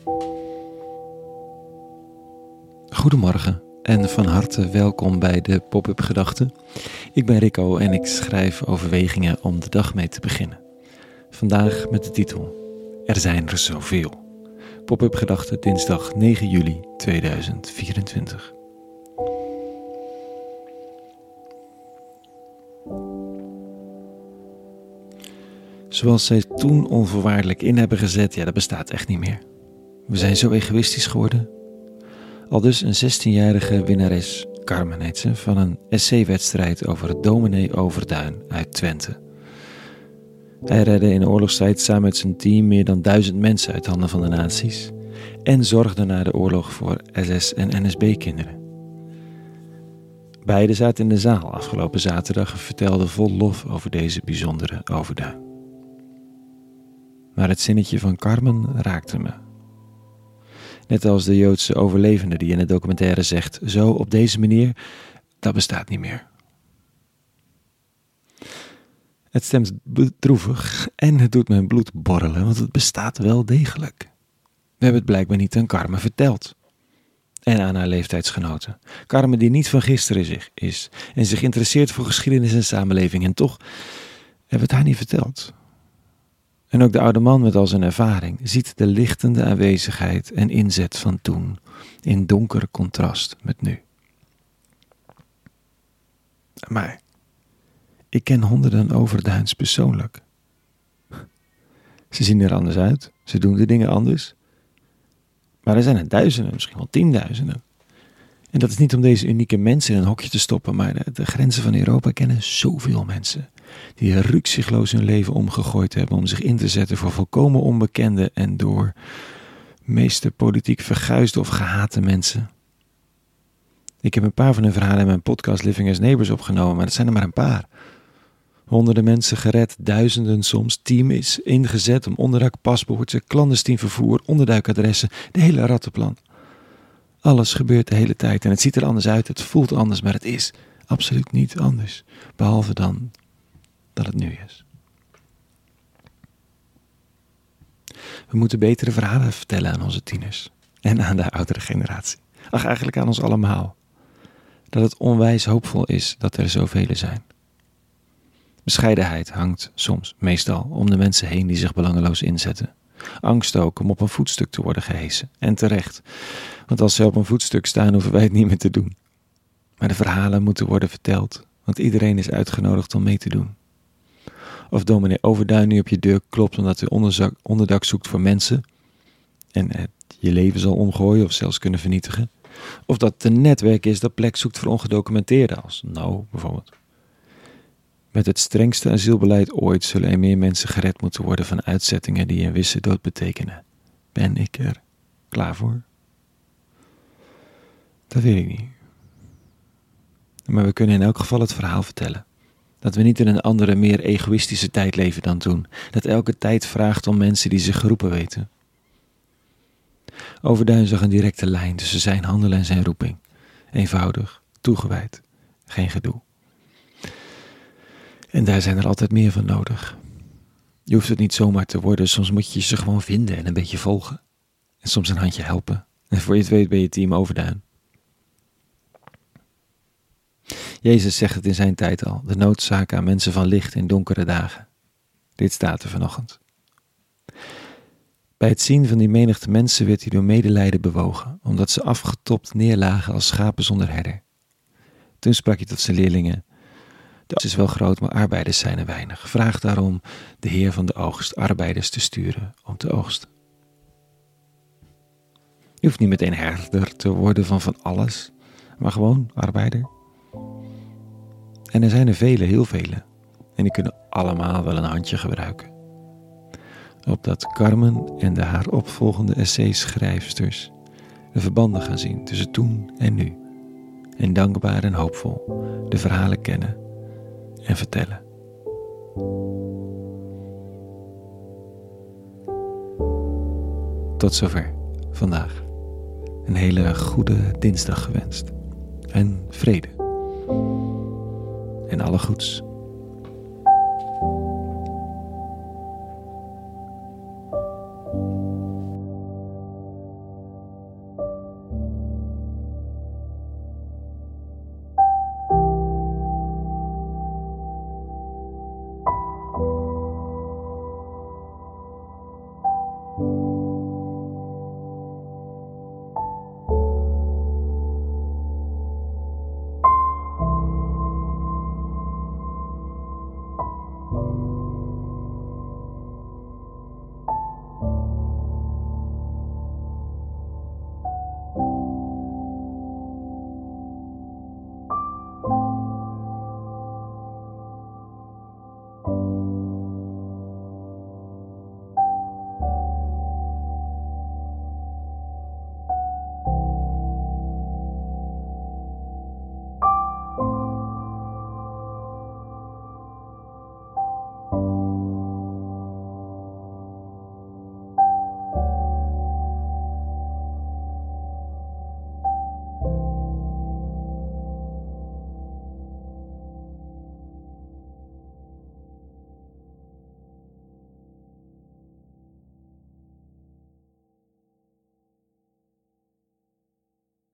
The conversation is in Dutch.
Goedemorgen en van harte welkom bij de Pop-up Gedachten. Ik ben Rico en ik schrijf overwegingen om de dag mee te beginnen. Vandaag met de titel Er zijn er zoveel. Pop-up Gedachten dinsdag 9 juli 2024. Zoals zij toen onvoorwaardelijk in hebben gezet, dat bestaat echt niet meer. We zijn zo egoïstisch geworden. Aldus een 16-jarige winnares, Carmen heet ze, van een essay-wedstrijd over het dominee Overduin uit Twente. Hij redde in de oorlogstijd samen met zijn team meer dan 1000 mensen uit handen van de nazi's en zorgde na de oorlog voor SS- en NSB-kinderen. Beiden zaten in de zaal afgelopen zaterdag en vertelden vol lof over deze bijzondere Overduin. Maar het zinnetje van Carmen raakte me. Net als de Joodse overlevende die in de documentaire zegt, zo op deze manier, dat bestaat niet meer. Het stemt bedroevig en het doet mijn bloed borrelen, want het bestaat wel degelijk. We hebben het blijkbaar niet aan Carmen verteld. En aan haar leeftijdsgenoten. Carmen die niet van gisteren is en zich interesseert voor geschiedenis en samenleving. En toch hebben we het haar niet verteld. En ook de oude man met al zijn ervaring ziet de lichtende aanwezigheid en inzet van toen in donker contrast met nu. Maar ik ken honderden Overduins persoonlijk. Ze zien er anders uit, ze doen de dingen anders. Maar er zijn er duizenden, misschien wel 10.000. En dat is niet om deze unieke mensen in een hokje te stoppen, maar de grenzen van Europa kennen zoveel mensen die rukzichtloos hun leven omgegooid hebben om zich in te zetten voor volkomen onbekende en door meeste politiek verguisde of gehate mensen. Ik heb een paar van hun verhalen in mijn podcast Living as Neighbors opgenomen, maar dat zijn er maar een paar. Honderden mensen gered, duizenden soms, team is ingezet om onderdak, paspoorten, clandestien vervoer, onderduikadressen, de hele rattenplan. Alles gebeurt de hele tijd en het ziet er anders uit, het voelt anders, maar het is absoluut niet anders. Behalve dan dat het nu is. We moeten betere verhalen vertellen aan onze tieners en aan de oudere generatie. Ach, eigenlijk aan ons allemaal. Dat het onwijs hoopvol is dat er zoveel zijn. Bescheidenheid hangt soms, meestal, om de mensen heen die zich belangeloos inzetten. Angst ook om op een voetstuk te worden gehesen. En terecht, want als ze op een voetstuk staan hoeven wij het niet meer te doen. Maar de verhalen moeten worden verteld, want iedereen is uitgenodigd om mee te doen. Of dominee Overduin nu op je deur klopt omdat u onderdak zoekt voor mensen en het je leven zal omgooien of zelfs kunnen vernietigen. Of dat het een netwerk is dat plek zoekt voor ongedocumenteerden als bijvoorbeeld. Met het strengste asielbeleid ooit zullen er meer mensen gered moeten worden van uitzettingen die een wisse dood betekenen. Ben ik er klaar voor? Dat weet ik niet. Maar we kunnen in elk geval het verhaal vertellen. Dat we niet in een andere, meer egoïstische tijd leven dan toen. Dat elke tijd vraagt om mensen die zich geroepen weten. Overduin zag een directe lijn tussen zijn handelen en zijn roeping. Eenvoudig, toegewijd, geen gedoe. En daar zijn er altijd meer van nodig. Je hoeft het niet zomaar te worden, soms moet je ze gewoon vinden en een beetje volgen. En soms een handje helpen. En voor je het weet ben je team Overduin. Jezus zegt het in zijn tijd al, de noodzaak aan mensen van licht in donkere dagen. Dit staat er vanochtend. Bij het zien van die menigte mensen werd hij door medelijden bewogen, omdat ze afgetopt neerlagen als schapen zonder herder. Toen sprak hij tot zijn leerlingen, de oogst is wel groot, maar arbeiders zijn er weinig. Vraag daarom de Heer van de oogst arbeiders te sturen om te oogsten. Je hoeft niet meteen herder te worden van alles, maar gewoon arbeider. En er zijn er vele, heel vele. En die kunnen allemaal wel een handje gebruiken. Opdat Carmen en de haar opvolgende essayschrijfsters de verbanden gaan zien tussen toen en nu. En dankbaar en hoopvol de verhalen kennen en vertellen. Tot zover vandaag. Een hele goede dinsdag gewenst. En vrede. En alle goeds.